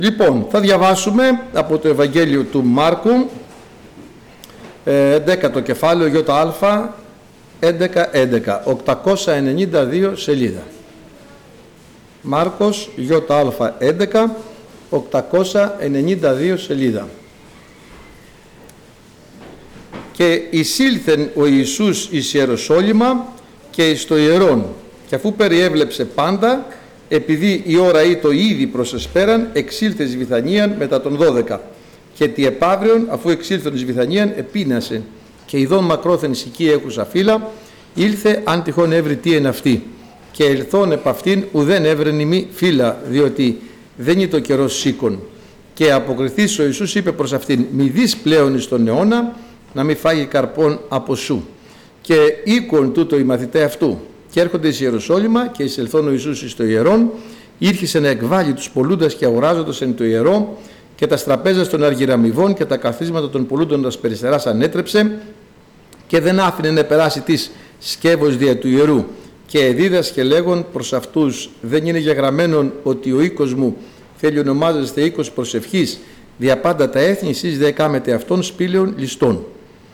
Λοιπόν, θα διαβάσουμε από το Ευαγγέλιο του Μάρκου, 10ο κεφάλαιο ΙΑ, 11, 892 σελίδα. Μάρκος ΙΑ 11, 892 σελίδα. Και εισήλθεν ο Ιησούς εις Ιεροσόλυμα και εις το ιερόν, και αφού περιέβλεψε πάντα, επειδή η ώρα ήτο ήδη προς εσπέραν, εξήλθε εις Βηθανίαν μετά των 12. Και τι επαύριον, αφού εξήλθον εις Βηθανίαν, επίνασε. Και ειδών μακρόθεν ησική έχουσα φύλλα, ήλθε αν τυχόν έβρι τι εν αυτή. Και ελθόν επ' αυτήν ουδέν έβρεν ημί φύλλα, διότι δεν είναι το καιρό σήκων. Και αποκριθείς ο Ιησούς είπε προς αυτήν, μη δεις πλέον εις τον αιώνα, να μη φάγει καρπών από σου. Και οίκον τούτο οι μαθηταί αυτού. Και έρχονται εις Ιεροσόλυμα και εισελθόν ο Ιησούς εις το ιερόν, ήρχισε να εκβάλει τους πωλούντας και αγοράζοντας εν το ιερό, και τα στραπέζας των αργυραμιβών και τα καθίσματα των πωλούντων τας περιστεράς ανέτρεψε, και δεν άφηνε να περάσει της σκεύος δια του ιερού. Και δίδασκε λέγον προς αυτούς, δεν είναι γεγραμμένον ότι ο οίκος μου θέλει ονομάζεστε οίκος προσευχής, δια πάντα τα έθνη εσείς δε κάμετε αυτών σπήλαιων ληστών.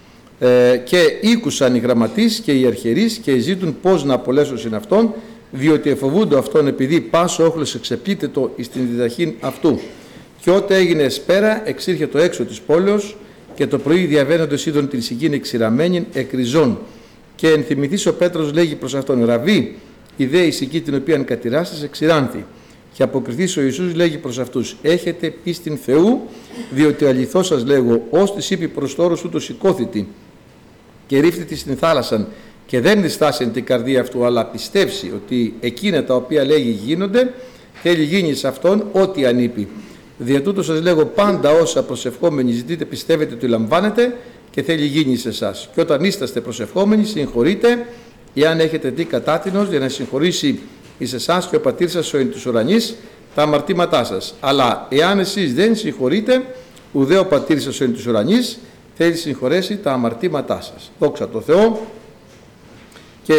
Και ήκουσαν οι γραμματείς και οι αρχιερείς και ζήτουν πώς να απολέσουν αυτόν, διότι εφοβούνται αυτόν επειδή πάσο όχλος εξεπλείται το εις την διδαχήν αυτού. Και ότε έγινε εσπέρα εξήρχε το έξω της πόλεως, και το πρωί διαβαίνοντος είδον την σικήν εξηραμένη εκριζών. Και ενθυμηθείς ο Πέτρος λέγει προς αυτόν, Ραβί, η δε η σική την οποία κατηράσες εξηράνθη. Και αποκριθείς ο Ιησούς λέγει προς αυτούς, έχετε πίστην Θεού, διότι αληθώς σας λέγω, ως της είπε προς τόρος ούτως σηκώθητη και ρίφθητη στην θάλασσαν, και δεν διστάσεν την καρδία αυτού, αλλά πιστεύσει ότι εκείνα τα οποία λέγει γίνονται, θέλει γίνει σε αυτόν ό,τι ανήπη. Δια τούτο σας λέγω, πάντα όσα προσευχόμενοι ζητείτε πιστεύετε ότι λαμβάνετε, και θέλει γίνει σε εσάς. Και όταν είσαστε προσευχόμενοι, συγχωρείτε, εάν έχετε δει κατάτινος, για να συγχωρήσει εις εσάς και ο πατήρ σας ο εν τους ουρανείς τα αμαρτήματά σας. Αλλά εάν εσείς δεν συγχωρείτε, ουδέ ο πατήρ σας ο εν τους ουρανείς θέλει συγχωρέσει τα αμαρτήματά σας. Δόξα τω Θεώ. Και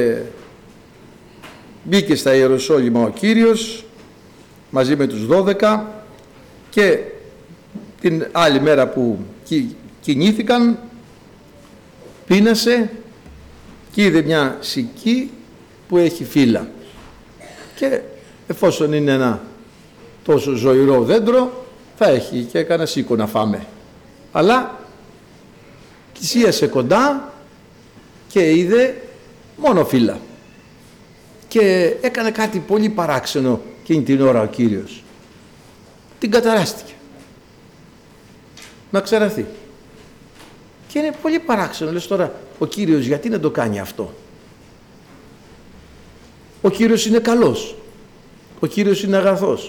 μπήκε στα Ιεροσόλυμα ο Κύριος μαζί με τους 12, και την άλλη μέρα που κινήθηκαν πείνασε και είδε μια σική που έχει φύλλα, και εφόσον είναι ένα τόσο ζωηρό δέντρο θα έχει και κανένα σίκο να φάμε, αλλά πλησίασε κοντά και είδε μόνο φύλλα και έκανε κάτι πολύ παράξενο εκείνη την ώρα ο Κύριος. Την καταράστηκε να ξεραθεί. Και είναι πολύ παράξενο, λες τώρα ο Κύριος γιατί να το κάνει αυτό. Ο Κύριος είναι καλός, ο Κύριος είναι αγαθός.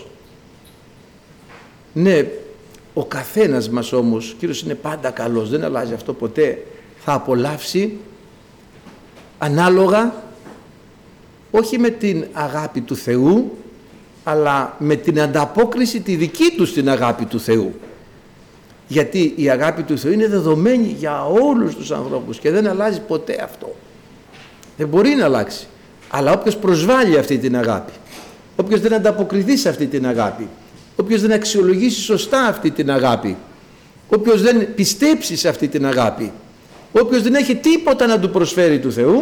Ναι, ο καθένας μας όμως, ο Κύριος είναι πάντα καλός, δεν αλλάζει αυτό ποτέ. Θα απολαύσει ανάλογα, όχι με την αγάπη του Θεού, αλλά με την ανταπόκριση τη δική του στην αγάπη του Θεού. Γιατί η αγάπη του Θεού είναι δεδομένη για όλους τους ανθρώπους και δεν αλλάζει ποτέ αυτό. Δεν μπορεί να αλλάξει. Αλλά όποιος προσβάλλει αυτή την αγάπη, όποιος δεν ανταποκριθεί σε αυτή την αγάπη, όποιος δεν αξιολογήσει σωστά αυτή την αγάπη, όποιος δεν πιστέψει σε αυτή την αγάπη, όποιος δεν έχει τίποτα να του προσφέρει του Θεού,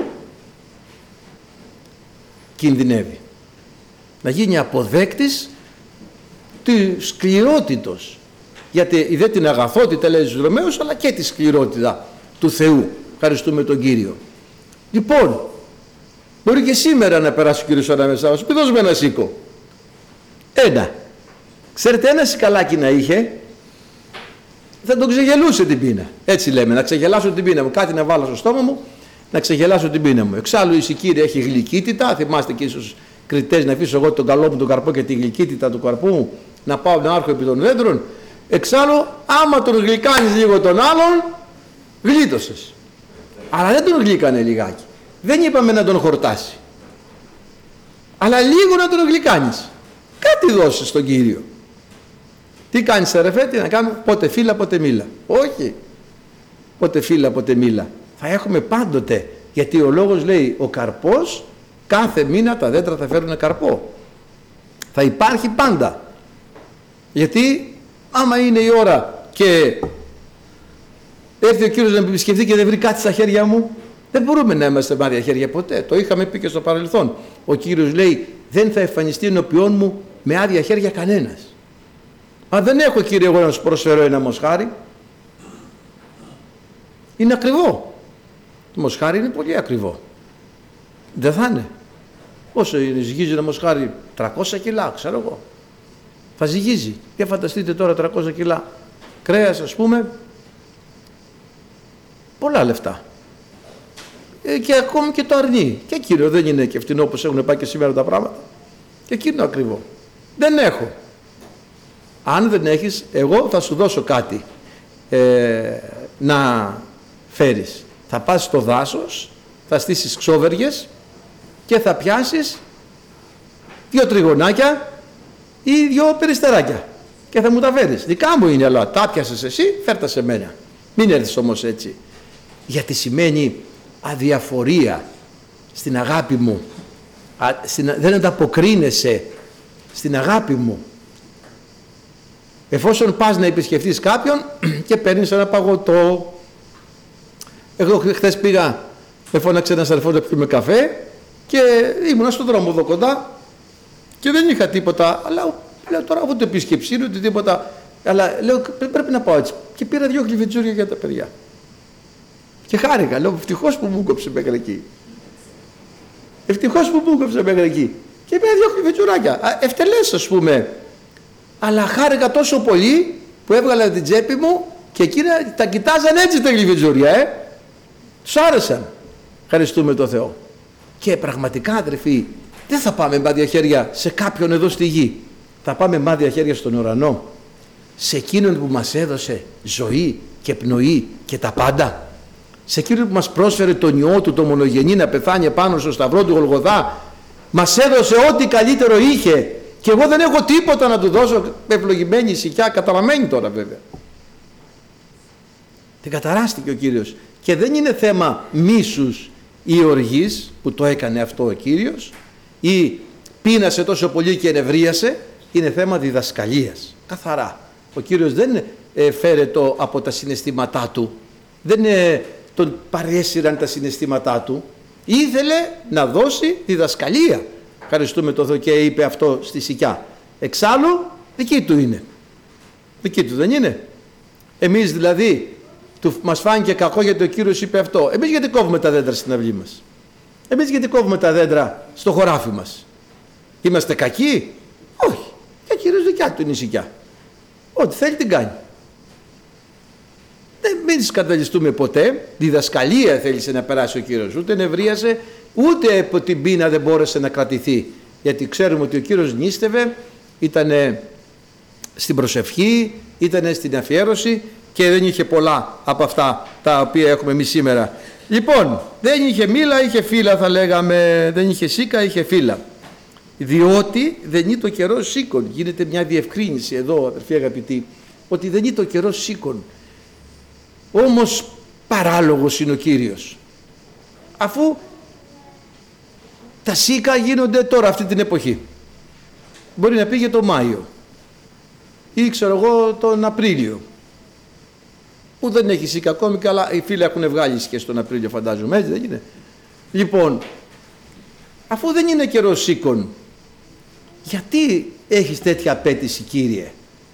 κινδυνεύει να γίνει αποδέκτης του σκληρότητος. Γιατί δεν την αγαθότητα λέει στους Ρωμαίους, αλλά και τη σκληρότητα του Θεού. Ευχαριστούμε τον Κύριο. Λοιπόν, μπορεί και σήμερα να περάσει ο Κύριος ανάμεσά μας. Πει δώσουμε ένα σίκο. Ένα. Ξέρετε, ένα σικαλάκι να είχε, θα τον ξεγελούσε την πείνα. Έτσι λέμε, να ξεγελάσω την πείνα μου. Κάτι να βάλω στο στόμα μου, να ξεγελάσω την πείνα μου. Εξάλλου η σικήρια έχει γλυκύτητα. Θυμάστε και ίσως κριτές να αφήσω εγώ τον καλό μου τον καρπό και τη γλυκύτητα του καρπού μου, να πάω να άρχω επί των δέντρων. Εξάλλου, άμα τον γλυκάνεις λίγο τον άλλον, γλίτωσες. Αλλά δεν τον γλύκανε λιγάκι. Δεν είπαμε να τον χορτάσει. Αλλά λίγο να τον γλυκάνεις. Κάτι δώσεις στον Κύριο. Τι κάνεις αδερφέ, τι να κάνουμε, πότε φύλλα πότε μήλα. Όχι. Πότε φύλλα πότε μήλα. Θα έχουμε πάντοτε. Γιατί ο λόγος λέει ο καρπός, κάθε μήνα τα δέντρα θα φέρουν καρπό. Θα υπάρχει πάντα. Γιατί άμα είναι η ώρα και έρθει ο Κύριος να με επισκεφτεί και δεν βρει κάτι στα χέρια μου, δεν μπορούμε να είμαστε με άδεια χέρια ποτέ. Το είχαμε πει και στο παρελθόν. Ο Κύριος λέει, δεν θα εμφανιστεί ενώπιόν μου με άδεια χέρια κανένας. Αν δεν έχω, Κύριε, εγώ να σου προσφέρω ένα μοσχάρι, είναι ακριβό. Το μοσχάρι είναι πολύ ακριβό. Δεν θα είναι. Όσο ζυγίζει ένα μοσχάρι, 300 κιλά, ξέρω εγώ. Θα ζυγίζει. Και φανταστείτε τώρα 300 κιλά κρέας, ας πούμε, πολλά λεφτά. Και ακόμη και το αρνί. Και Κύριο, δεν είναι και φτηνό όπως έχουν πάει και σήμερα τα πράγματα. Και εκείνο ακριβό. Δεν έχω. Αν δεν έχεις, εγώ θα σου δώσω κάτι να φέρεις. Θα πας στο δάσος, θα στήσεις ξόβεργες και θα πιάσεις 2 τριγωνάκια ή 2 περιστεράκια και θα μου τα φέρεις. Δικά μου είναι, αλλά τα πιάσες εσύ, φέρτα σε μένα. Μην έρθεις όμως έτσι. Γιατί σημαίνει αδιαφορία στην αγάπη μου. Δεν ανταποκρίνεσαι στην αγάπη μου. Εφόσον πας να επισκεφτείς κάποιον και παίρνεις ένα παγωτό. Εγώ χθες πήγα, με φώναξε ένας αδερφός να πιούμε καφέ και ήμουνα στον δρόμο εδώ κοντά και δεν είχα τίποτα, αλλά λέω τώρα ούτε επίσκεψη ούτε τίποτα, αλλά λέω πρέπει να πάω έτσι και πήρα 2 χλιβιτζούρια για τα παιδιά και χάρηκα, λέω ευτυχώς που μου κόψε μέχρι εκεί, ευτυχώς που μου κόψε μέχρι εκεί και πήρα 2 χλιβιτζουράκια, ευτελές ας πούμε, αλλά χάρηκα τόσο πολύ που έβγαλα την τσέπη μου και εκείνα τα κοιτάζαν έτσι τα χλιβιτζούρια, τους άρεσαν. Ευχαριστούμε τον Θεό. Και πραγματικά, αδερφοί, δεν θα πάμε με άδεια χέρια σε κάποιον εδώ στη γη. Θα πάμε με άδεια χέρια στον ουρανό. Σε εκείνον που μας έδωσε ζωή και πνοή και τα πάντα. Σε εκείνον που μας πρόσφερε τον Υιό του, το μονογενή, να πεθάνει πάνω στο σταυρό του Γολγοθά. Μας έδωσε ό,τι καλύτερο είχε. Και εγώ δεν έχω τίποτα να του δώσω, ευλογημένη ησυχιά, καταραμένη τώρα βέβαια. Την καταράστηκε ο Κύριος. Και δεν είναι θέμα μίσους ή οργής που το έκανε αυτό ο Κύριος ή πείνασε τόσο πολύ και ενευρίασε, είναι θέμα διδασκαλίας. Καθαρά. Ο Κύριος δεν φέρετο από τα συναισθήματά του, δεν τον παρέσυραν τα συναισθήματά του, ήθελε να δώσει διδασκαλία. Ευχαριστούμε τον Θεό και είπε αυτό στη Σικιά. Εξάλλου δική του είναι. Δική του δεν είναι. Εμείς δηλαδή μας φάνηκε κακό γιατί ο Κύριος είπε αυτό. Εμείς γιατί κόβουμε τα δέντρα στην αυλή μας? Εμείς γιατί κόβουμε τα δέντρα στο χωράφι μας? Είμαστε κακοί? Όχι. Και ο Κύριος δικιά του είναι η Σικιά. Ό,τι θέλει την κάνει. Δεν μην σκανδαλιστούμε ποτέ. Διδασκαλία θέλησε να περάσει ο Κύριος. Ούτε νευρίασε, ούτε από την πείνα δεν μπόρεσε να κρατηθεί. Γιατί ξέρουμε ότι ο Κύριος νίστευε, ήταν στην προσευχή, ήταν στην αφιέρωση και δεν είχε πολλά από αυτά τα οποία έχουμε εμείς σήμερα. Λοιπόν, δεν είχε μήλα, είχε φύλλα θα λέγαμε, δεν είχε σίκα, είχε φύλλα. Διότι δεν είναι το καιρό σίκον. Γίνεται μια διευκρίνηση εδώ, αδερφοί αγαπητοί, ότι δεν είναι το καιρό σίκον. Όμως παράλογος είναι ο Κύριος. Αφού τα σίκα γίνονται τώρα αυτή την εποχή. Μπορεί να πήγε το Μάιο ή ξέρω εγώ τον Απρίλιο, που δεν έχει σίκα ακόμη, αλλά οι φίλοι έχουν βγάλει και στον Απρίλιο φαντάζομαι, έτσι δεν είναι? Λοιπόν, αφού δεν είναι καιρό σίκον, γιατί έχεις τέτοια απέτηση, Κύριε,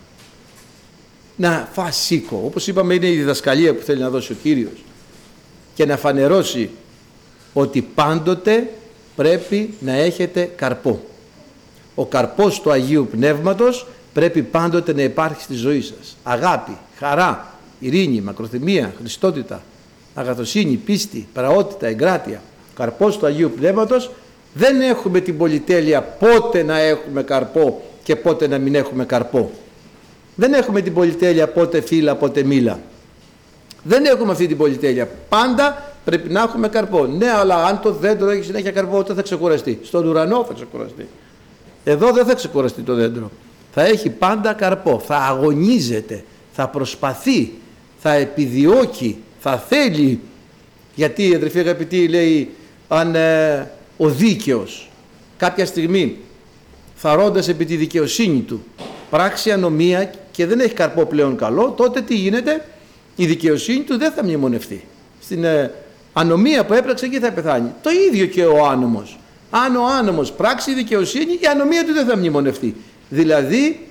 να φας σίκο? Όπως είπαμε, είναι η διδασκαλία που θέλει να δώσει ο Κύριος και να φανερώσει ότι πάντοτε πρέπει να έχετε καρπό. Ο καρπός του Αγίου Πνεύματος πρέπει πάντοτε να υπάρχει στη ζωή σας. Αγάπη, χαρά, ειρήνη, μακροθυμία, χριστότητα, αγαθοσύνη, πίστη, πραότητα, εγκράτεια. Ο καρπός του Αγίου Πνεύματος. Δεν έχουμε την πολυτέλεια πότε να έχουμε καρπό και πότε να μην έχουμε καρπό. Δεν έχουμε την πολυτέλεια πότε φύλλα, πότε μήλα. Δεν έχουμε αυτή την πολυτέλεια. Πάντα πρέπει να έχουμε καρπό. Ναι, αλλά αν το δέντρο έχει συνέχεια καρπό, τότε θα ξεκουραστεί. Στον ουρανό θα ξεκουραστεί. Εδώ δεν θα ξεκουραστεί το δέντρο. Θα έχει πάντα καρπό. Θα αγωνίζεται, θα προσπαθεί, θα επιδιώκει, θα θέλει. Γιατί, αδερφοί αγαπητοί, λέει, αν ο δίκαιος κάποια στιγμή θαρώντας επί τη δικαιοσύνη του πράξει ανομία και δεν έχει καρπό πλέον καλό, τότε τι γίνεται? Η δικαιοσύνη του δεν θα μνημονευτεί. Στην ανομία που έπραξε εκεί θα πεθάνει. Το ίδιο και ο άνομος. Αν ο άνομος πράξει δικαιοσύνη, η ανομία του δεν θα μνημονευτεί. Δηλαδή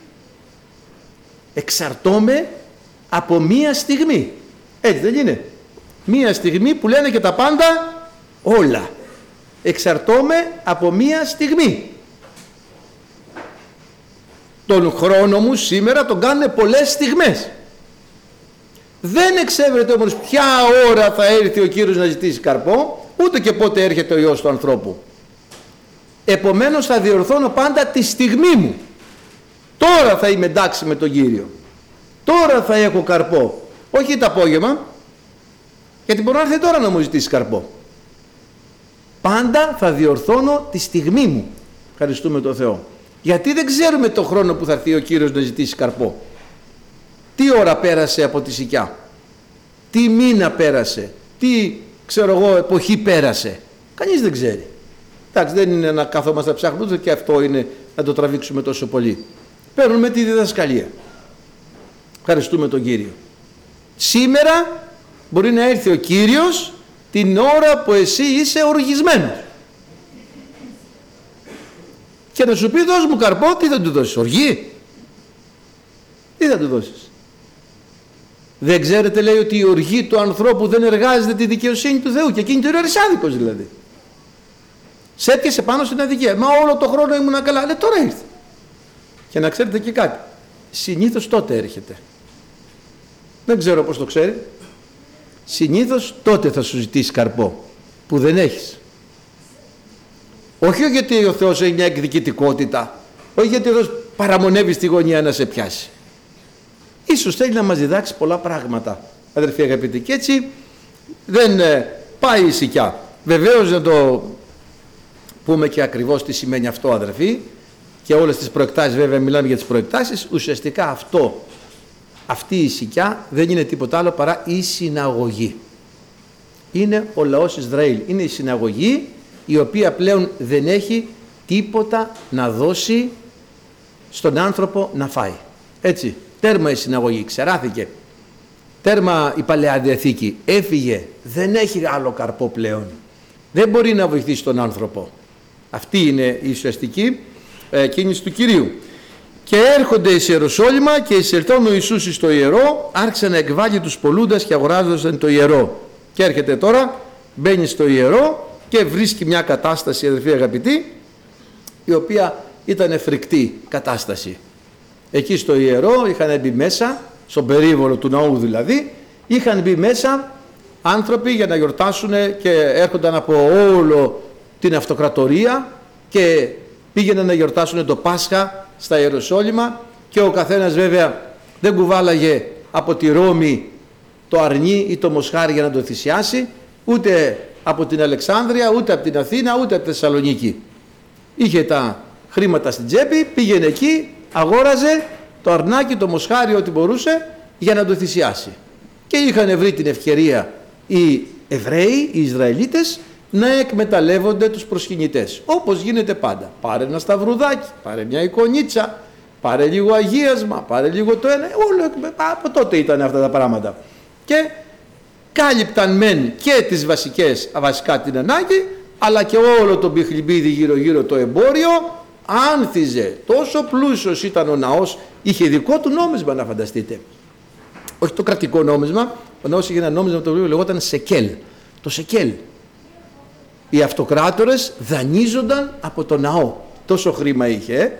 εξαρτώμε από μία στιγμή. Έτσι δεν είναι? Μία στιγμή που λένε και τα πάντα όλα. Εξαρτώμε από μία στιγμή. Τον χρόνο μου σήμερα τον κάνουν πολλές στιγμές. Δεν εξέβρεται όμως ποια ώρα θα έρθει ο Κύριος να ζητήσει καρπό, ούτε και πότε έρχεται ο Υιός του ανθρώπου. Επομένως θα διορθώνω πάντα τη στιγμή μου. Τώρα θα είμαι εντάξει με τον Κύριο. Τώρα θα έχω καρπό. Όχι το απόγευμα, γιατί μπορεί να έρθει τώρα να μου ζητήσει καρπό. Πάντα θα διορθώνω τη στιγμή μου. Ευχαριστούμε τον Θεό. Γιατί δεν ξέρουμε το χρόνο που θα έρθει ο Κύριος να ζητήσει καρπό. Τι ώρα πέρασε από τη Σικιά, τι μήνα πέρασε, τι ξέρω εγώ εποχή πέρασε. Κανείς δεν ξέρει. Εντάξει, δεν είναι να καθόμαστε να ψάχνουμε, και αυτό είναι να το τραβήξουμε τόσο πολύ. Παίρνουμε τη διδασκαλία. Ευχαριστούμε τον Κύριο. Σήμερα μπορεί να έρθει ο Κύριος την ώρα που εσύ είσαι οργισμένος και να σου πει δώσ' μου καρπό. Τι θα του δώσεις? Οργή? Τι θα του δώσεις? Δεν ξέρετε, λέει, ότι η οργή του ανθρώπου δεν εργάζεται τη δικαιοσύνη του Θεού, και εκείνη του είναι αρισάδικος δηλαδή. Σε έπιασε πάνω στην αδικία. Μα όλο το χρόνο ήμουν καλά. Λέει τώρα ήρθε. Και να ξέρετε και κάτι, συνήθως τότε έρχεται. Δεν ξέρω πώς το ξέρει. Συνήθως τότε θα σου ζητήσει καρπό που δεν έχεις. Όχι γιατί ο Θεός έχει μια εκδικητικότητα, όχι γιατί ο Θεός παραμονεύει στη γωνία να σε πιάσει. Ίσως θέλει να μας διδάξει πολλά πράγματα, αδερφοί αγαπητοί, και έτσι δεν πάει η Σικιά. Βεβαίως να το πούμε και ακριβώς τι σημαίνει αυτό, αδερφοί, και όλες τις προεκτάσεις, βέβαια μιλάμε για τις προεκτάσεις. Ουσιαστικά αυτή η Σικιά δεν είναι τίποτα άλλο παρά η συναγωγή. Είναι ο λαός Ισραήλ, είναι η συναγωγή η οποία πλέον δεν έχει τίποτα να δώσει στον άνθρωπο να φάει. Έτσι, τέρμα η συναγωγή, ξεράθηκε. Τέρμα η Παλαιά Διαθήκη, έφυγε, δεν έχει άλλο καρπό πλέον. Δεν μπορεί να βοηθήσει τον άνθρωπο. Αυτή είναι η ουσιαστική κίνηση του Κυρίου. Και έρχονται εις Ιεροσόλυμα και εισερθών ο Ιησούς εις το ιερό, άρχισε να εκβάλλει τους πολλούντας και αγοράζονταν το ιερό. Και έρχεται τώρα, μπαίνει στο ιερό και βρίσκει μια κατάσταση, αδελφοί αγαπητοί, η οποία ήταν φρικτή κατάσταση. Εκεί στο ιερό είχαν μπει μέσα, στον περίβολο του ναού δηλαδή, είχαν μπει μέσα άνθρωποι για να γιορτάσουν και έρχονταν από όλο την αυτοκρατορία και πήγαιναν να γιορτάσουν το Πάσχα στα Ιεροσόλυμα, και ο καθένας βέβαια δεν κουβάλαγε από τη Ρώμη το αρνί ή το μοσχάρι για να το θυσιάσει, ούτε από την Αλεξάνδρεια, ούτε από την Αθήνα, ούτε από τη Θεσσαλονίκη. Είχε τα χρήματα στην τσέπη, πήγαινε εκεί, αγόραζε το αρνάκι, το μοσχάρι, ό,τι μπορούσε για να το θυσιάσει. Και είχαν βρει την ευκαιρία οι Εβραίοι, οι Ισραηλίτες, να εκμεταλλεύονται τους προσκυνητές, όπως γίνεται πάντα. Πάρε ένα σταυρουδάκι, πάρε μια εικονίτσα, πάρε λίγο αγίασμα, πάρε λίγο το ένα, όλο από τότε ήταν αυτά τα πράγματα. Και κάλυπταν μεν και τις βασικά την ανάγκη, αλλά και όλο το μπιχλιμπίδι γύρω γύρω το εμπόριο άνθιζε. Τόσο πλούσιος ήταν ο ναός, είχε δικό του νόμισμα, να φανταστείτε. Όχι το κρατικό νόμισμα, ο ναός είχε ένα νόμισμα το οποίο λεγόταν σεκέλ. Το σεκέλ. Οι αυτοκράτορες δανείζονταν από το ναό. Τόσο χρήμα είχε.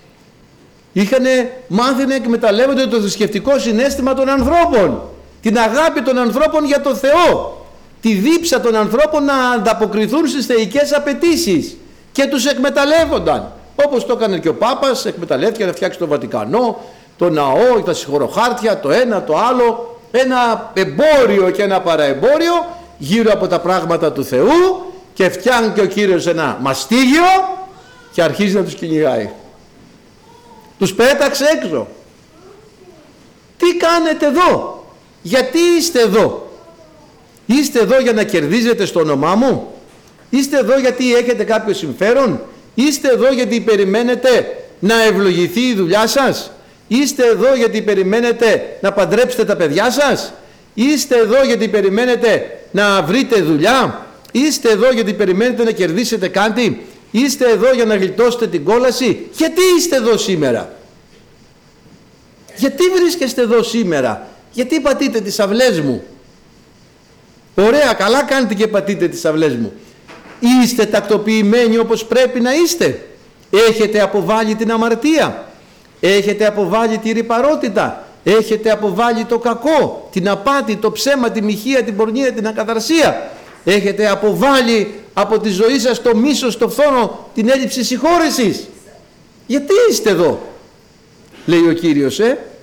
Είχανε μάθει να εκμεταλλεύονται το θρησκευτικό συναίσθημα των ανθρώπων. Την αγάπη των ανθρώπων για το Θεό. Τη δίψα των ανθρώπων να ανταποκριθούν στις θεϊκές απαιτήσεις. Και τους εκμεταλλεύονταν. Όπως το έκανε και ο Πάπας, εκμεταλλεύτηκε να φτιάξει το Βατικανό, το ναό, τα συγχωροχάρτια, το ένα, το άλλο. Ένα εμπόριο και ένα παραεμπόριο γύρω από τα πράγματα του Θεού. Και φτιάχνει και ο Κύριος ένα μαστίγιο και αρχίζει να τους κυνηγάει. Τους πέταξε έξω. Τι κάνετε εδώ? Γιατί είστε εδώ? Είστε εδώ για να κερδίζετε στο όνομά μου? Είστε εδώ γιατί έχετε κάποιο συμφέρον? Είστε εδώ γιατί περιμένετε να ευλογηθεί η δουλειά σας? Είστε εδώ γιατί περιμένετε να παντρέψετε τα παιδιά σας? Είστε εδώ γιατί περιμένετε να βρείτε δουλειά? Είστε εδώ γιατί περιμένετε να κερδίσετε κάτι? Είστε εδώ για να γλιτώσετε την κόλαση? Γιατί είστε εδώ σήμερα? Γιατί βρίσκεστε εδώ σήμερα? Γιατί πατείτε τις αυλές μου? Ωραία, καλά κάνετε και πατείτε τις αυλές μου. Είστε τακτοποιημένοι όπως πρέπει να είστε? Έχετε αποβάλει την αμαρτία? Έχετε αποβάλει τη ρυπαρότητα? Έχετε αποβάλει το κακό, την απάτη, το ψέμα, τη μοιχεία, την πορνεία, την ακαθαρσία? Έχετε αποβάλει από τη ζωή σας το μίσος, το φθόνο, την έλλειψη συγχώρεσης? Γιατί είστε εδώ? Λέει ο Κύριος,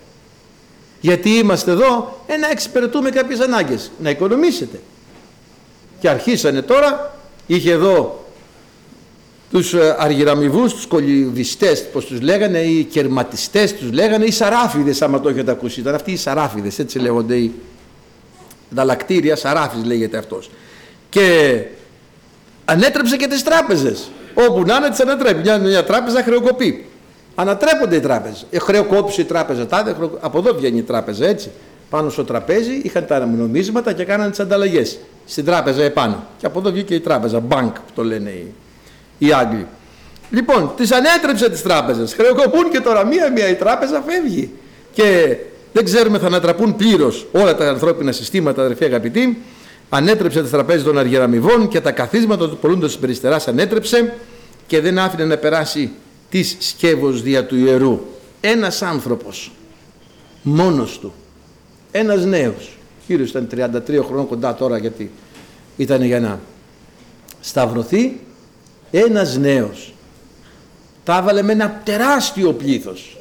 γιατί είμαστε εδώ? Να εξυπηρετούμε κάποιες ανάγκες, να οικονομήσετε. Και αρχίσανε τώρα, είχε εδώ τους αργυραμιβούς, τους κολυβιστές, πως τους λέγανε, οι κερματιστές τους λέγανε, οι σαράφιδες, άμα το έχετε ακούσει. Ήταν αυτοί οι σαράφιδες, έτσι λέγονται, οι ανταλλακτήρια, σαράφης λέγεται αυτός. Και ανέτρεψε και τις τράπεζες. Όπου να είναι τις ανατρέπει. Μια τράπεζα χρεοκοπεί. Ανατρέπονται οι τράπεζες. Χρεοκόπησε η τράπεζα τάδε, από εδώ βγαίνει η τράπεζα, έτσι. Πάνω στο τραπέζι είχαν τα νομίσματα και κάνανε τις ανταλλαγές. Στην τράπεζα επάνω. Και από εδώ βγήκε η τράπεζα, bank που το λένε οι Άγγλοι. Λοιπόν, τις ανέτρεψε τις τράπεζες. Χρεοκοπούν και τώρα μία-μία η τράπεζα φεύγει. Και δεν ξέρουμε, θα ανατραπούν πλήρως όλα τα ανθρώπινα συστήματα, αδερφοί αγαπητοί. Ανέτρεψε τις τραπέζες των αργυραμιβών και τα καθίσματα του πολλούντος της περιστεράς ανέτρεψε και δεν άφηνε να περάσει της σκεύος δια του ιερού. Ένας άνθρωπος, μόνος του, ένας νέος, κύριος ήταν 33 χρονών κοντά τώρα, γιατί ήταν για να σταυρωθεί, ένας νέος τα έβαλε με ένα τεράστιο πλήθος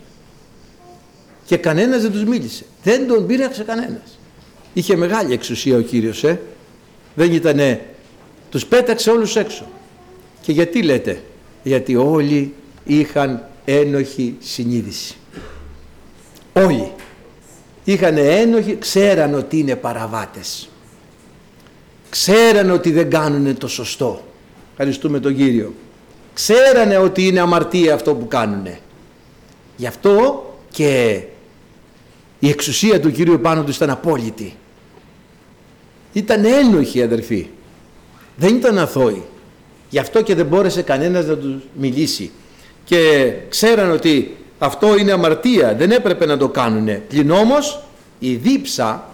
και κανένας δεν τους μίλησε, δεν τον πείραξε κανένας. Είχε μεγάλη εξουσία ο Κύριος, δεν ήτανε, τους πέταξε όλους έξω. Και γιατί λέτε? Γιατί όλοι είχαν ένοχη συνείδηση. Όλοι είχαν ένοχη, ξέραν ότι είναι παραβάτες, ξέραν ότι δεν κάνουν το σωστό. Ευχαριστούμε τον Κύριο. Ξέρανε ότι είναι αμαρτία αυτό που κάνουνε. Γι' αυτό και η εξουσία του Κυρίου πάνω του ήταν απόλυτη. Ήταν ένοχοι, αδερφοί, δεν ήταν αθώοι. Γι' αυτό και δεν μπόρεσε κανένας να τους μιλήσει. Και ξέραν ότι αυτό είναι αμαρτία, δεν έπρεπε να το κάνουνε. Πλην όμως η δίψα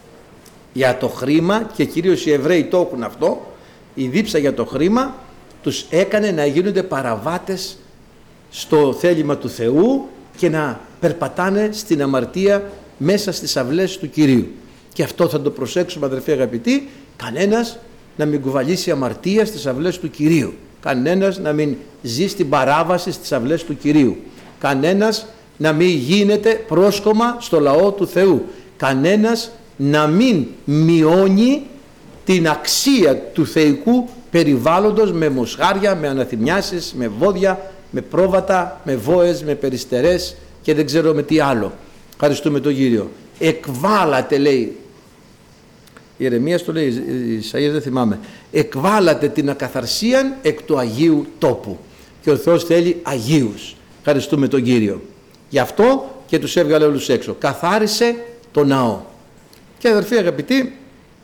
για το χρήμα, και κυρίως οι Εβραίοι το έχουν αυτό, η δίψα για το χρήμα τους έκανε να γίνονται παραβάτες στο θέλημα του Θεού και να περπατάνε στην αμαρτία μέσα στις αυλές του Κυρίου. Και αυτό θα το προσέξουμε, αδερφοί αγαπητοί, κανένας να μην κουβαλήσει αμαρτία στις αυλές του Κυρίου. Κανένας να μην ζει στην παράβαση στις αυλές του Κυρίου. Κανένας να μην γίνεται πρόσκομα στο λαό του Θεού. Κανένας να μην μειώνει την αξία του θεϊκού περιβάλλοντος με μοσχάρια, με αναθυμιάσεις, με βόδια, με πρόβατα, με βόες, με περιστερές και δεν ξέρω με τι άλλο. Ευχαριστούμε τον Κύριο. Εκβάλατε, λέει, Ιερεμίας το λέει, Ισαΐας δεν θυμάμαι, εκβάλατε την ακαθαρσίαν εκ του Αγίου τόπου. Και ο Θεός θέλει Αγίους. Ευχαριστούμε τον Κύριο. Γι' αυτό και τους έβγαλε όλους έξω. Καθάρισε το ναό. Και αδερφοί αγαπητοί,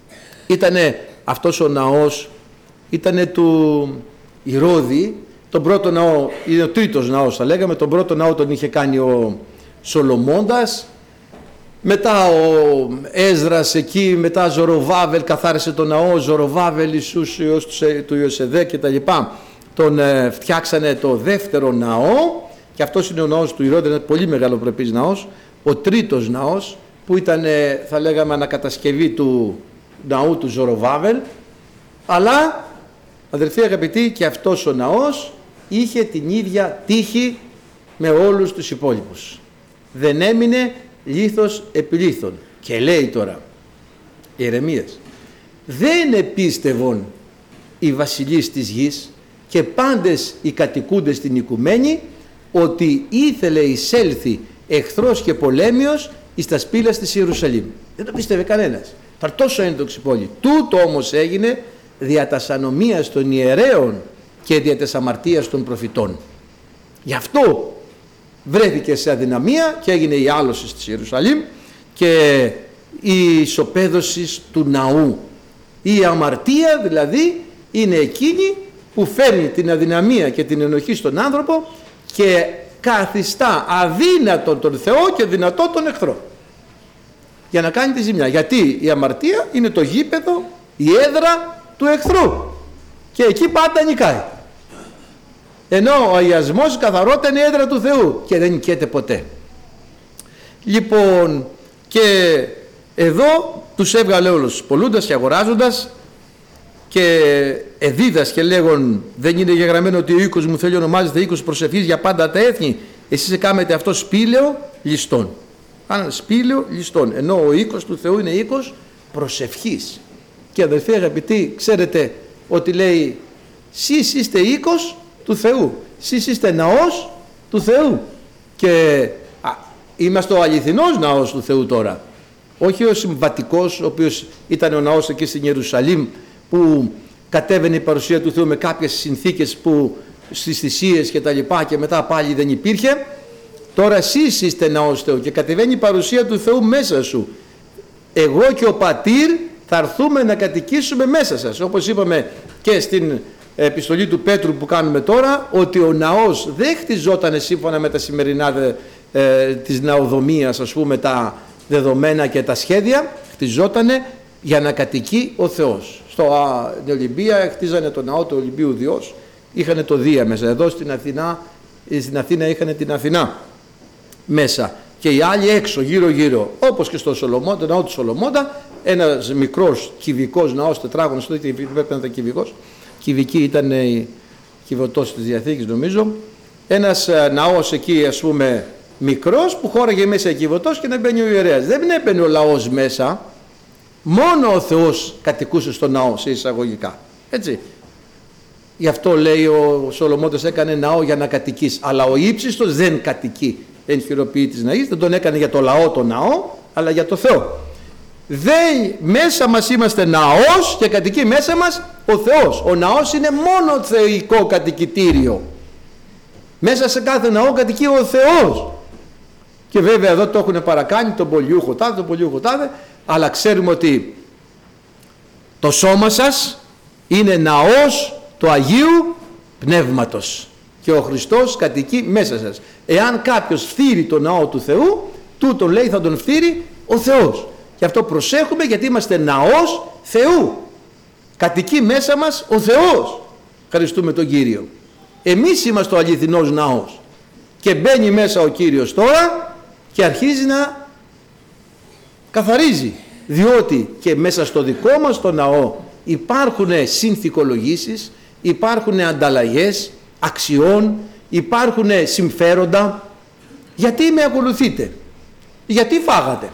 ήτανε αυτός ο ναός, ήτανε του Ηρώδη. Τον πρώτο ναό, είναι ο τρίτος ναός θα λέγαμε, τον πρώτο ναό τον είχε κάνει ο Σολομώντας. Μετά ο Έσδρας εκεί, μετά Ζοροβάβελ καθάρισε τον ναό, Ζοροβάβελ, Ιησούς Υιός του Ιωσεδέ και τα λοιπά. Τον φτιάξανε το δεύτερο ναό και αυτός είναι ο ναός του Ηρώδη, ένα πολύ μεγαλοπρεπής ναός. Ο τρίτος ναός που ήταν, θα λέγαμε, ανακατασκευή του ναού του Ζοροβάβελ, αλλά αδερφοί αγαπητοί, και αυτός ο ναός είχε την ίδια τύχη με όλους τους υπόλοιπους. Δεν έμεινε λίθος επί λίθον. Και λέει τώρα Ιερεμίας, δεν επίστευον οι βασιλείς της γης και πάντες οι κατοικούντες στην οικουμένη ότι ήθελε εισέλθει εχθρός και πολέμιος εις τα σπήλας της Ιερουσαλήμ. Δεν το πίστευε κανένας. Ήταν τόσο έντοξη πόλη. Τούτο όμως έγινε δια τας ανομίας των ιερέων και δια τας αμαρτίας των προφητών. Γι' αυτό βρέθηκε σε αδυναμία και έγινε η άλωση της Ιερουσαλήμ και η ισοπαίδωση του ναού. Η αμαρτία δηλαδή είναι εκείνη που φέρνει την αδυναμία και την ενοχή στον άνθρωπο και καθιστά αδύνατον τον Θεό και δυνατό τον εχθρό για να κάνει τη ζημιά. Γιατί η αμαρτία είναι το γήπεδο, η έδρα του εχθρού και εκεί πάντα νικάει. Ενώ ο αγιασμός, η καθαρότητα είναι η έδρα του Θεού και δεν νικέται ποτέ. Λοιπόν, και εδώ τους έβγαλε όλους, πολλούντας και αγοράζοντας και εδίδας και λέγον, δεν είναι γεγραμμένο ότι ο οίκος μου θέλει ονομάζεται οίκος προσευχής για πάντα τα έθνη, εσείς έκαμετε αυτό σπήλαιο ληστών. Κάνανε σπήλαιο ληστών, ενώ ο οίκος του Θεού είναι οίκος προσευχής. Και αδελφοί αγαπητοί, ξέρετε ότι λέει, σεις είστε οίκος του Θεού, σεις είστε ναός του Θεού και είμαστε ο αληθινός ναός του Θεού τώρα, όχι ο συμβατικός, ο οποίος ήταν ο ναός εκεί στην Ιερουσαλήμ που κατέβαινε η παρουσία του Θεού με κάποιες συνθήκες που στις θυσίες και τα λοιπά και μετά πάλι δεν υπήρχε. Τώρα εσείς είστε ναός Θεού και κατεβαίνει η παρουσία του Θεού μέσα σου. Εγώ και ο Πατήρ θα έρθουμε να κατοικήσουμε μέσα σας, όπως είπαμε και στην επιστολή του Πέτρου που κάνουμε τώρα, ότι ο ναός δεν χτιζόταν σύμφωνα με τα σημερινά της ναοδομίας, ας πούμε, τα δεδομένα και τα σχέδια, χτιζότανε για να κατοικεί ο Θεός. Στην Ολυμπία χτίζανε το ναό του Ολυμπίου Διός, είχαν το Δία μέσα. Εδώ στην Αθήνα είχαν την Αθηνά μέσα και οι άλλοι έξω γύρω γύρω, όπως και στο Σολομώντα, το ναό του Σολομώντα, ένας μικρός κυβικός ναός τετράγωνος, πρέπει να ήταν κυβικός, κυβική ήταν η κυβωτός της Διαθήκης νομίζω, ένας ναός εκεί ας πούμε μικρός που χώραγε μέσα η κυβωτός και να μπαίνει ο ιερέας. Δεν έμπαινε ο λαός μέσα, μόνο ο Θεός κατοικούσε στο ναό σε εισαγωγικά, έτσι. Γι' αυτό λέει ο Σολομώντας έκανε ναό για να κατοικείς, αλλά ο ύψιστος δεν κατοικεί εν χειροποιήτης ναής, δεν τον έκανε για το λαό το ναό, αλλά για το Θεό. Μέσα μας είμαστε ναός και κατοικεί μέσα μας ο Θεός. Ο ναός είναι μόνο θεϊκό κατοικητήριο. Μέσα σε κάθε ναό κατοικεί ο Θεός. Και βέβαια εδώ το έχουν παρακάνει τον πολιούχο τάδε, αλλά ξέρουμε ότι το σώμα σας είναι ναός του Αγίου Πνεύματος και ο Χριστός κατοικεί μέσα σας. Εάν κάποιος φθείρει το ναό του Θεού, τούτον λέει θα τον φθείρει ο Θεός. Γι' αυτό προσέχουμε, γιατί είμαστε ναός Θεού. Κατοικεί μέσα μας ο Θεός. Ευχαριστούμε τον Κύριο. Εμείς είμαστε ο αληθινός ναός. Και μπαίνει μέσα ο Κύριος τώρα και αρχίζει να καθαρίζει. Διότι και μέσα στο δικό μας το ναό υπάρχουν συνθηκολογήσεις, υπάρχουν ανταλλαγές αξιών, υπάρχουν συμφέροντα. Γιατί με ακολουθείτε? Γιατί φάγατε?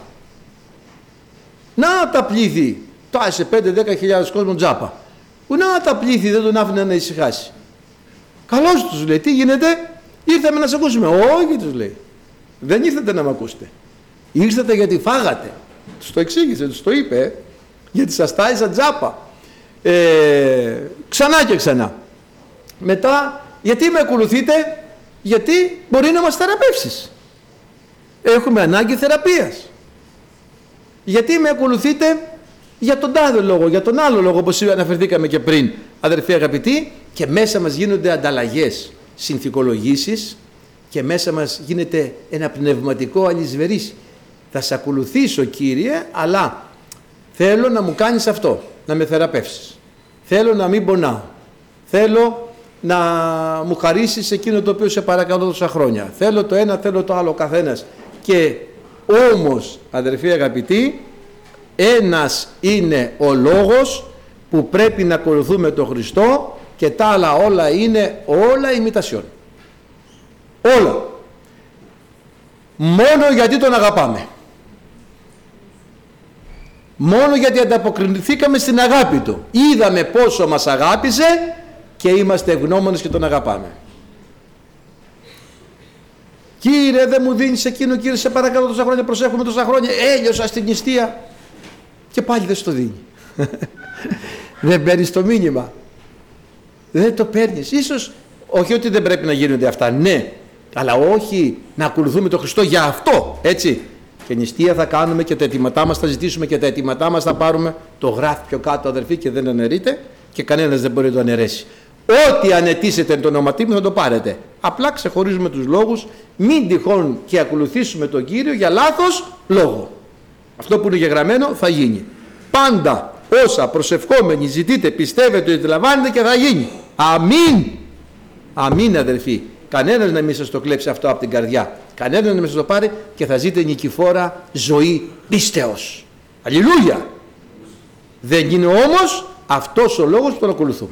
Να τα πλήθη, τάσε 5-10 κόσμο τζάπα. Να τα πλήθη, δεν τον άφηνε να ησυχάσει. Καλώς τους λέει, τι γίνεται? Ήρθαμε να σε ακούσουμε. Όχι, τους λέει. Δεν ήρθατε να με ακούσετε. Ήρθατε γιατί φάγατε. Τους το εξήγησε, τους το είπε. Γιατί σας τάισα τζάπα. Ξανά και ξανά. Μετά, γιατί με ακολουθείτε? Γιατί μπορεί να μας θεραπεύσεις. Έχουμε ανάγκη θεραπείας. Γιατί με ακολουθείτε? Για τον τάδε λόγο, για τον άλλο λόγο, όπως αναφερθήκαμε και πριν, αδερφοί αγαπητοί, και μέσα μας γίνονται ανταλλαγές, συνθηκολογήσεις και μέσα μας γίνεται ένα πνευματικό αλυσβερίσι. Θα σε ακολουθήσω Κύριε, αλλά θέλω να μου κάνεις αυτό, να με θεραπεύσεις. Θέλω να μην πονάω. Θέλω να μου χαρίσεις εκείνο το οποίο σε παρακαλώ τόσα χρόνια. Θέλω το ένα, θέλω το άλλο καθένας. Και όμως, αδερφοί αγαπητοί, ένας είναι ο λόγος που πρέπει να ακολουθούμε τον Χριστό και τα άλλα όλα είναι όλα ημιτασιόν. Όλα. Μόνο γιατί τον αγαπάμε. Μόνο γιατί ανταποκριθήκαμε στην αγάπη του. Είδαμε πόσο μας αγάπησε και είμαστε ευγνώμονες και τον αγαπάμε. Κύριε, δεν μου δίνεις εκείνο, Κύριε, σε παρακαλώ τόσα χρόνια, προσέχουμε τόσα χρόνια, έλειωσα στην νηστεία. Και πάλι δεν στο δίνει. Δεν παίρνεις το μήνυμα. Δεν το παίρνεις. Ίσως, όχι ότι δεν πρέπει να γίνονται αυτά, ναι, Αλλά όχι να ακολουθούμε τον Χριστό για αυτό, έτσι. Και νηστεία θα κάνουμε και τα αιτήματά μας θα ζητήσουμε και τα αιτήματά μας θα πάρουμε. Το γράφει πιο κάτω, αδερφοί, και δεν αναιρείται και κανένας δεν μπορεί να το αναιρέσει. Ό,τι αναιτήσετε εν το όνοματί μου θα το πάρετε. Απλά ξεχωρίζουμε τους λόγους, μην τυχόν και ακολουθήσουμε τον Κύριο για λάθος λόγο. Αυτό που είναι γεγραμμένο θα γίνει. Πάντα όσα προσευχόμενοι ζητείτε, πιστεύετε ότι λαμβάνετε και θα γίνει. Αμήν. Αμήν, αδερφοί. Κανένας να μην σας το κλέψει αυτό από την καρδιά. Κανένας να μην σας το πάρει και θα ζείτε νικηφόρα ζωή πίστεως. Αλληλούια. Δεν είναι όμως αυτός ο λόγος που τον ακολουθούμε.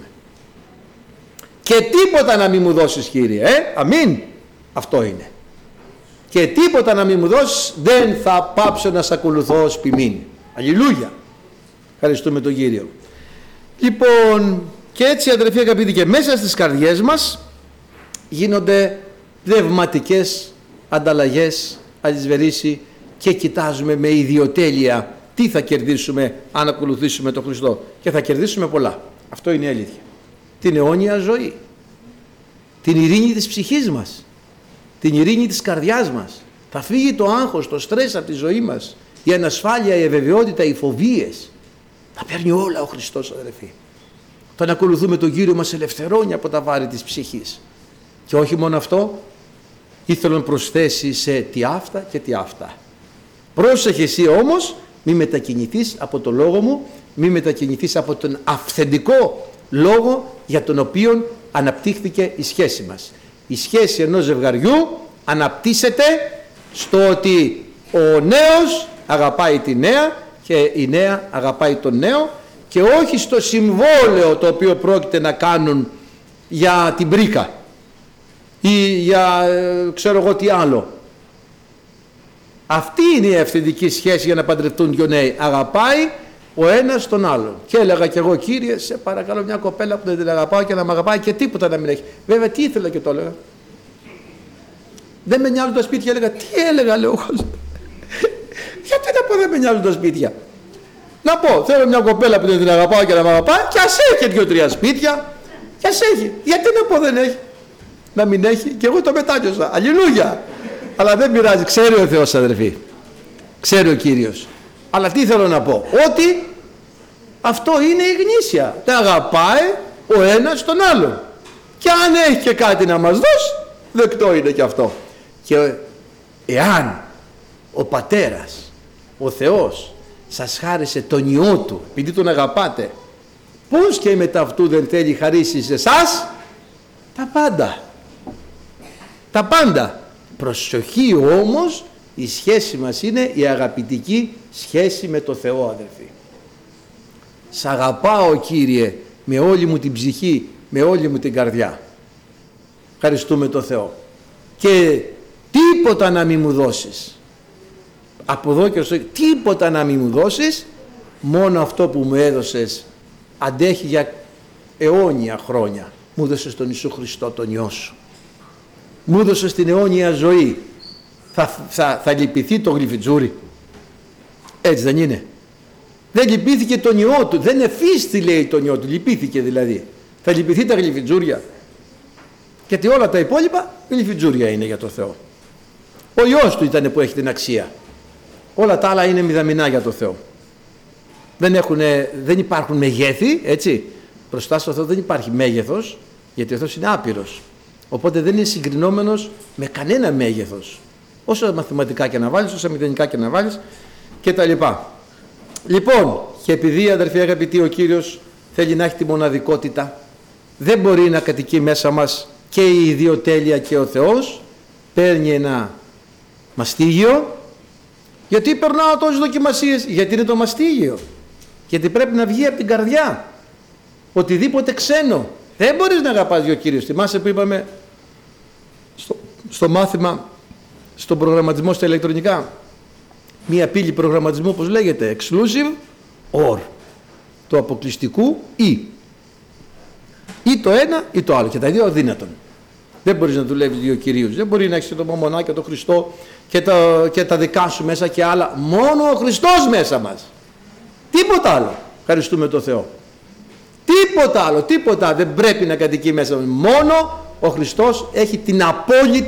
Και τίποτα να μην μου δώσεις, Κύριε. Αμήν. Αυτό είναι. Και τίποτα να μην μου δώσεις, δεν θα πάψω να σε ακολουθώ ως ποιμήν. Αλληλούια. Ευχαριστούμε τον Κύριο. Λοιπόν, και έτσι, αδερφοί αγαπητοί, και μέσα στις καρδιές μας γίνονται πνευματικές ανταλλαγές, αλυσβερίσι, και κοιτάζουμε με ιδιοτέλεια τι θα κερδίσουμε αν ακολουθήσουμε τον Χριστό. Και θα κερδίσουμε πολλά. Αυτό είναι η αλήθεια. Την αιώνια ζωή, την ειρήνη της ψυχής μας, την ειρήνη της καρδιάς μας. Θα φύγει το άγχος, το στρες από τη ζωή μας, η ανασφάλεια, η αβεβαιότητα, οι φοβίες. Θα παίρνει όλα ο Χριστός, αδερφοί. Όταν ακολουθούμε τον Κύριο μας ελευθερώνει από τα βάρη της ψυχής. Και όχι μόνο αυτό, ήθελα να προσθέσει σε τι αυτά και τι αυτά. Πρόσεχε εσύ όμως, μη μετακινηθείς από το λόγο μου, μη μετακινηθείς από τον αυθεντικό λόγο για τον οποίο αναπτύχθηκε η σχέση μας. Η σχέση ενός ζευγαριού αναπτύσσεται στο ότι ο νέος αγαπάει τη νέα και η νέα αγαπάει τον νέο, και όχι στο συμβόλαιο το οποίο πρόκειται να κάνουν για την πρίκα ή για ξέρω εγώ τι άλλο. Αυτή είναι η αυθεντική σχέση για να παντρευτούν δυο νέοι. Αγαπάει ο ένας τον άλλον. Και έλεγα κι εγώ, Κύριε, σε παρακαλώ μια κοπέλα που δεν την αγαπάω και να με αγαπάει και τίποτα να μην έχει. Βέβαια, τι ήθελα και το έλεγα. Δεν με νοιάζουν τα σπίτια, έλεγα. Τι έλεγα, λέω. Γιατί να πω δεν με νοιάζουν τα σπίτια. Να πω, θέλω μια κοπέλα που δεν την αγαπάω και να με αγαπάει, και ας έχει 2-3 σπίτια. Και ας έχει. Γιατί να πω δεν έχει. Να μην έχει, και εγώ το μετάνιωσα. Αλληλούια. Αλλά δεν πειράζει, ξέρει ο Θεός, αδερφοί. Ξέρει ο Κύριος. Αλλά τι θέλω να πω, ότι αυτό είναι η γνήσια. Τα αγαπάει ο ένας τον άλλον. Και αν έχει και κάτι να μας δώσει, δεκτό είναι και αυτό. Και εάν ο Πατέρας, ο Θεός, σας χάρισε τον Υιό Του, επειδή τον αγαπάτε, πώς και μετά αυτού δεν θέλει χαρίσει σε εσάς τα πάντα. Τα πάντα. Προσοχή όμως, η σχέση μας είναι η αγαπητική σχέση με το Θεό, αδερφοί. Σ' αγαπάω, Κύριε, με όλη μου την ψυχή, με όλη μου την καρδιά. Ευχαριστούμε το Θεό. Και τίποτα να μην μου δώσεις. Από εδώ και στο τίποτα να μην μου δώσεις, μόνο αυτό που μου έδωσες αντέχει για αιώνια χρόνια. Μου έδωσες τον Ιησού Χριστό, τον Υιό Σου. Μου έδωσες την αιώνια ζωή. Θα λυπηθεί το γλυφιτζούρι? Έτσι δεν είναι? Δεν λυπήθηκε τον Υιό Του, δεν εφίστη, λέει, τον Υιό Του, λυπήθηκε δηλαδή. Θα λυπηθεί τα γλυφιτζούρια? Γιατί όλα τα υπόλοιπα γλυφιτζούρια είναι για το Θεό. Ο Υιός Του ήταν που έχει την αξία. Όλα τα άλλα είναι μηδαμινά για το Θεό. Δεν υπάρχουν μεγέθη, έτσι. Μπροστά στο Θεό δεν υπάρχει μέγεθος, γιατί ο Θεός είναι άπειρος. Οπότε δεν είναι συγκρινόμενος με κανένα μέγεθος. Όσο μαθηματικά και να βάλεις, όσα μηδενικά και να βάλεις και τα λοιπά. Λοιπόν, και επειδή, αδερφοί αγαπητοί, ο Κύριος θέλει να έχει τη μοναδικότητα, δεν μπορεί να κατοικεί μέσα μας και η ιδιοτέλεια και ο Θεός. Παίρνει ένα μαστίγιο. Γιατί περνάω τόσες δοκιμασίες? Γιατί είναι το μαστίγιο. Γιατί πρέπει να βγει από την καρδιά. Οτιδήποτε ξένο. Δεν μπορείς να αγαπάς δύο Κύριους. Θυμάσαι που είπαμε στο μάθημα, στον προγραμματισμό στα ηλεκτρονικά, μία πύλη προγραμματισμού, όπως λέγεται, exclusive or, του αποκλειστικού ή το ένα ή το άλλο, και τα δύο αδύνατον. Δεν μπορείς να δουλεύεις δύο Κυρίους. Δεν μπορεί να έχεις και το Μαμονά και το Χριστό και τα δικά σου μέσα και άλλα. Μόνο ο Χριστός μέσα μας. Τίποτα άλλο. Ευχαριστούμε τον Θεό. Τίποτα άλλο, τίποτα δεν πρέπει να κατοικεί μέσα μας. Μόνο ο Χριστός έχει την απόλυτη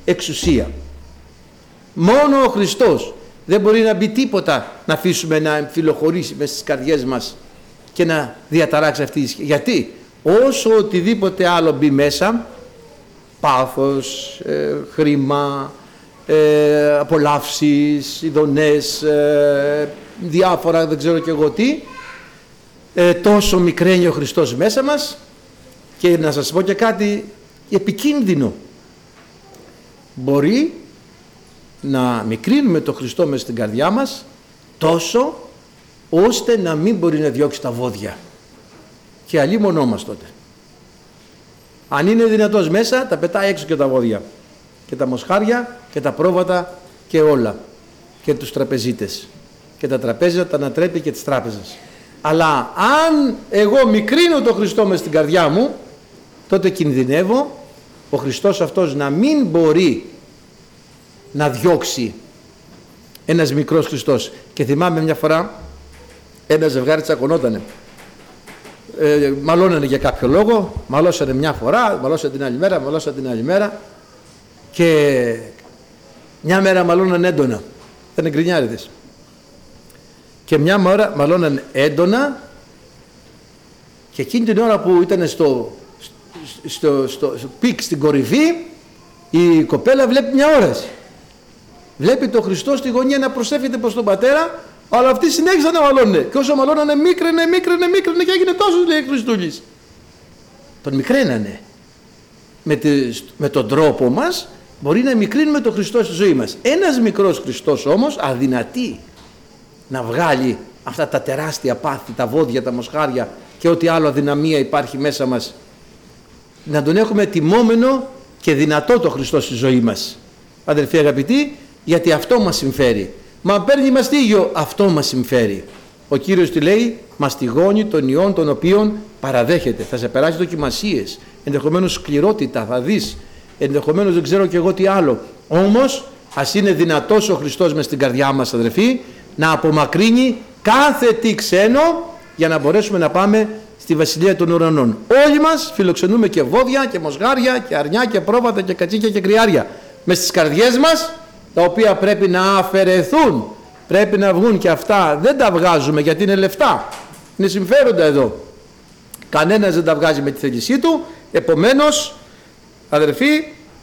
εξουσία. Μόνο ο Χριστός. Δεν μπορεί να μπει τίποτα να αφήσουμε να εμφυλοχωρήσει μέσα στις καρδιές μας και να διαταράξει αυτή η ισχύ. Γιατί όσο οτιδήποτε άλλο μπει μέσα, πάθος, χρήμα, απολαύσεις, ειδονές, διάφορα δεν ξέρω και εγώ τι, τόσο μικραίνει ο Χριστός μέσα μας. Και να σας πω και κάτι επικίνδυνο. Μπορεί να μικρύνουμε τον Χριστό μέσα στην καρδιά μας τόσο ώστε να μην μπορεί να διώξει τα βόδια. Και αλλήμονό μας τότε. Αν είναι δυνατός μέσα, τα πετάει έξω και τα βόδια. Και τα μοσχάρια και τα πρόβατα και όλα. Και τους τραπεζίτες. Και τα τραπέζια τα ανατρέπει και τις τράπεζες. Αλλά αν εγώ μικρύνω τον Χριστό μες στην καρδιά μου, τότε κινδυνεύω ο Χριστός αυτός να μην μπορεί να διώξει ένας μικρός Χριστός. Και θυμάμαι μια φορά ένα ζευγάρι τσακωνότανε. Μαλώνανε για κάποιο λόγο, μαλώσανε μια φορά, μαλώσανε την άλλη μέρα, μαλώσανε την άλλη μέρα και μια μέρα μαλώνανε έντονα. Ήταν γκρινιάριδες. Και μια μέρα μαλώνανε έντονα και εκείνη την ώρα που ήταν στο πικ, στην κορυφή, η κοπέλα βλέπει μια όραση. Βλέπει τον Χριστό στη γωνία να προσεύχεται προς τον πατέρα, αλλά αυτοί συνέχισαν να μαλώνε. Και όσο μαλώνανε μίκραινε και έγινε τόσο, λέει, Χριστούλης. Τον μικραίνανε. Με τον τρόπο μας μπορεί να μικρύνουμε τον Χριστό στη ζωή μας. Ένας μικρός Χριστός όμως αδυνατεί να βγάλει αυτά τα τεράστια πάθη, τα βόδια, τα μοσχάρια και ό,τι άλλο αδυναμία υπάρχει μέσα μας. Να τον έχουμε τιμόμενο και δυνατό το Χριστό στη ζωή μας. Αδελφοί αγαπητοί, γιατί αυτό μας συμφέρει. Μα παίρνει μαστίγιο, αυτό μας συμφέρει. Ο Κύριος τι λέει? Μαστιγώνει των ιών των οποίων παραδέχεται. Θα σε περάσει δοκιμασίες, ενδεχομένως σκληρότητα, θα δεις, ενδεχομένως δεν ξέρω και εγώ τι άλλο. Όμως ας είναι δυνατός ο Χριστός μες στην καρδιά μας, αδελφοί, να απομακρύνει κάθε τι ξένο για να μπορέσουμε να πάμε στη Βασιλεία των Ουρανών. Όλοι μας φιλοξενούμε και βόδια και μοσγάρια και αρνιά και πρόβατα και κατσίκια και κρυάρια μες στις καρδιές μας, τα οποία πρέπει να αφαιρεθούν, πρέπει να βγουν, και αυτά δεν τα βγάζουμε γιατί είναι λεφτά, είναι συμφέροντα εδώ. Κανένας δεν τα βγάζει με τη θέλησή του. Επομένως, αδερφοί,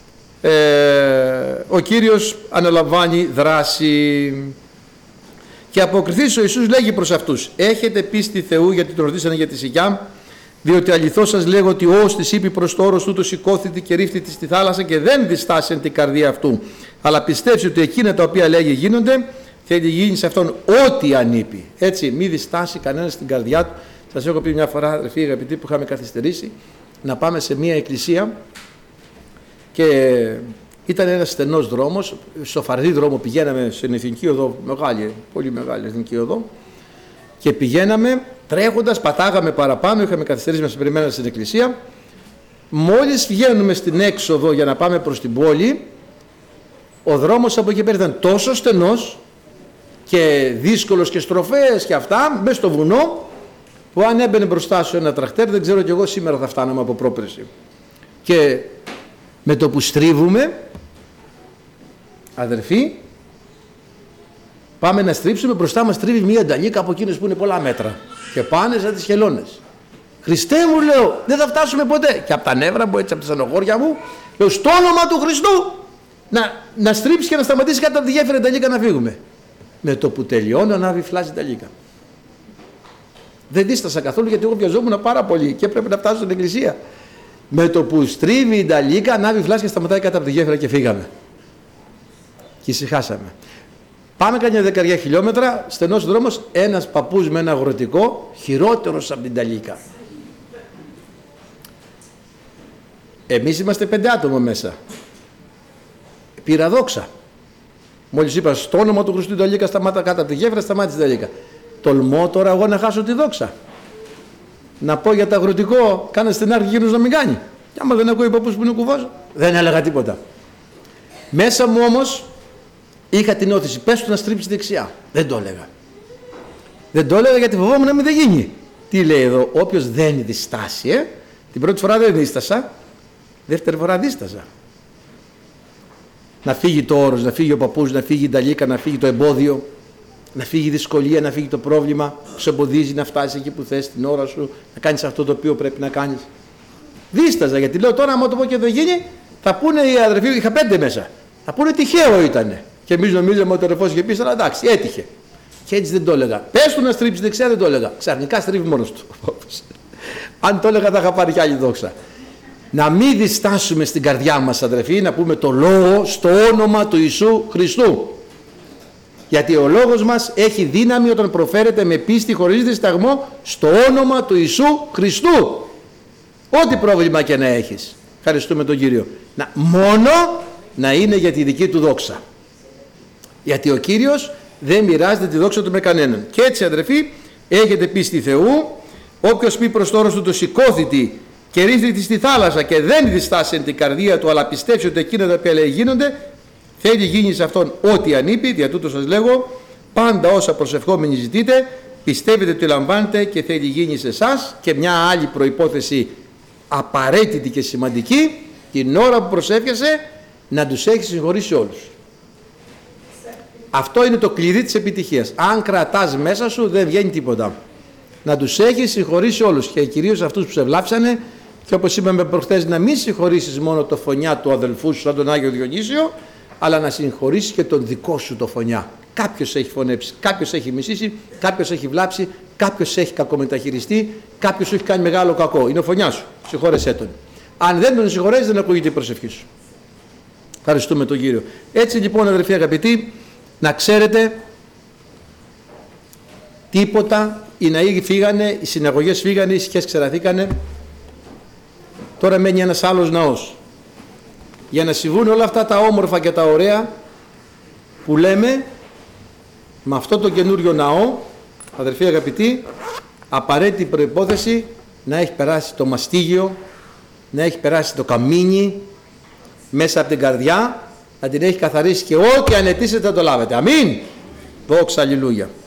ο Κύριος αναλαμβάνει δράση. Και αποκριθείς ο Ιησούς λέγει προς αυτούς: έχετε πίστη Θεού? Γιατί τον ρωτήσανε για τη σικιά. Διότι αληθώς σας λέγω ότι ως της είπε προς το όρος τούτο σηκώθητη και ρίφθητη στη θάλασσα και δεν διστάσει εν την καρδία αυτού. Αλλά πιστέψει ότι εκείνα τα οποία λέγει γίνονται, θέλει γίνει σε αυτόν ό,τι ανήπη. Έτσι, μη διστάσει κανένας στην καρδιά του. Σας έχω πει μια φορά, αδελφοί αγαπητοί, που είχαμε καθυστερήσει να πάμε σε μια εκκλησία και ήταν ένας στενός δρόμος, στο φαρδί δρόμο πηγαίναμε στην Εθνική Οδό, μεγάλη, πολύ μεγάλη Εθνική Οδό, και πηγαίναμε τρέχοντας, πατάγαμε παραπάνω, είχαμε καθυστερήσει, μας περιμέναμε στην εκκλησία. Μόλις βγαίνουμε στην έξοδο για να πάμε προς την πόλη, ο δρόμος από εκεί πέρα ήταν τόσο στενός και δύσκολος και στροφές και αυτά, μέσα στο βουνό, που αν έμπαινε μπροστά σου ένα τρακτέρ, δεν ξέρω κι εγώ σήμερα θα φτάναμε από πρόπερση. Και με το που στρίβουμε, αδερφοί, πάμε να στρίψουμε, μπροστά μας τρίβει μία νταλίκα από εκείνες που είναι πολλά μέτρα και πάνε σαν τις χελώνες. Χριστέ μου, λέω, δεν θα φτάσουμε ποτέ. Και από τα νεύρα μου, έτσι από τα στενοχώρια μου, λέω, στο όνομα του Χριστού να στρίψει και να σταματήσει κάτω από τη γέφυρα νταλίκα να φύγουμε. Με το που τελειώνω, ανάβει φλάζει νταλίκα. Δεν δίστασα καθόλου γιατί εγώ βιαζόμουν πάρα πολύ και έπρεπε να φτάσω στην εκκλησία. Με το που στρίβει η νταλίκα, ανάβει φλάζει και σταματάει κάτω από τη γέφυρα και φύγαμε. Και ησυχάσαμε. Πάμε κανένα 10 χιλιόμετρα, στενός δρόμος, ένας παππούς με ένα αγροτικό, χειρότερος από την νταλίκα. Εμείς είμαστε 5 άτομα μέσα. Πήρα δόξα. Μόλις είπα στο όνομα του Χριστού, η νταλίκα σταμάτα κάτω από τη γέφυρα, σταμάτησε η νταλίκα. Τολμώ τώρα εγώ να χάσω τη δόξα. Να πω για το αγροτικό, κάνε στην άρχη εκείνος να μην κάνει. Και άμα δεν ακούει παππούς που είναι κουβός, δεν έλεγα τίποτα. Μέσα μου όμως είχα την όθηση, πες του να στρίψει δεξιά. Δεν το έλεγα. Δεν το έλεγα γιατί φοβόμουν να μην δεν γίνει. Τι λέει εδώ, όποιος δεν διστάσει, την πρώτη φορά δεν δίστασα, δεύτερη φορά δίστασα. Να φύγει το όρος, να φύγει ο παππούς, να φύγει η νταλίκα, να φύγει το εμπόδιο, να φύγει η δυσκολία, να φύγει το πρόβλημα που σε εμποδίζει να φτάσεις εκεί που θες την ώρα σου, να κάνεις αυτό το οποίο πρέπει να κάνεις. Δίσταζα, γιατί λέω τώρα, άμα το πω και δεν γίνει, θα πούνε οι αδερφοί, είχα 5 μέσα. Θα πούνε τυχαίο ήτανε. Και εμείς νομίζαμε ότι ο αδερφός είχε πει, αλλά εντάξει, έτυχε. Και έτσι δεν το έλεγα. Πες του να στρίψει δεξιά, δεν το έλεγα. Ξαφνικά στρίβει μόνος του. Αν το έλεγα, θα είχα πάρει κι άλλη δόξα. Να μην διστάσουμε στην καρδιά μας, αδερφοί, να πούμε το λόγο στο όνομα του Ιησού Χριστού. Γιατί ο λόγος μας έχει δύναμη όταν προφέρεται με πίστη χωρίς δισταγμό στο όνομα του Ιησού Χριστού. Ό,τι πρόβλημα και να έχεις. Ευχαριστούμε τον Κύριο. Μόνο να είναι για τη δική του δόξα. Γιατί ο Κύριος δεν μοιράζεται τη δόξα του με κανέναν. Και έτσι, αδερφοί, έχετε πίστη Θεού. Όποιος πει προς το όρος του το σηκώθητη και ρίχνει στη θάλασσα και δεν διστάσει την καρδία του, αλλά πιστεύει ότι εκείνα τα οποία λέει γίνονται, θέλει γίνει σε αυτόν ό,τι ανήπη. Δια τούτο σας λέγω, πάντα όσα προσευχόμενοι ζητείτε, πιστεύετε ότι λαμβάνετε και θέλει γίνει σε εσάς. Και μια άλλη προϋπόθεση απαραίτητη και σημαντική, την ώρα που προσεύχεσαι, να τους έχεις συγχωρήσει όλους. Αυτό είναι το κλειδί της επιτυχίας. Αν κρατάς μέσα σου, δεν βγαίνει τίποτα. Να τους έχεις συγχωρήσει όλους, και κυρίως αυτούς που σε βλάψανε, και όπως είπαμε προχθές, να μην συγχωρήσεις μόνο το φωνιά του αδελφού σου σαν τον Άγιο Διονύσιο, αλλά να συγχωρήσεις και τον δικό σου το φωνιά. Κάποιος έχει φωνέψει, κάποιος έχει μισήσει, κάποιος έχει βλάψει, κάποιος έχει κακομεταχειριστεί, κάποιος σου έχει κάνει μεγάλο κακό. Είναι ο φωνιάς σου. Συγχώρεσέ τον. Αν δεν τον συγχωρέσεις, δεν ακούγεται η προσευχή σου. Ευχαριστούμε τον Κύριο. Έτσι λοιπόν, αδερφοί αγαπητοί, να ξέρετε, τίποτα, οι ναοί φύγανε, οι συναγωγές φύγανε, οι σχέσεις ξεραθήκανε. Τώρα μένει ένας άλλος ναός. Για να συμβούν όλα αυτά τα όμορφα και τα ωραία που λέμε, με αυτό το καινούριο ναό, αδερφοί αγαπητοί, απαραίτητη προϋπόθεση να έχει περάσει το μαστίγιο, να έχει περάσει το καμίνι μέσα από την καρδιά, να την έχει καθαρίσει, και ό,τι ανετήσετε θα το λάβετε. Αμήν. Δόξα, αλληλούια.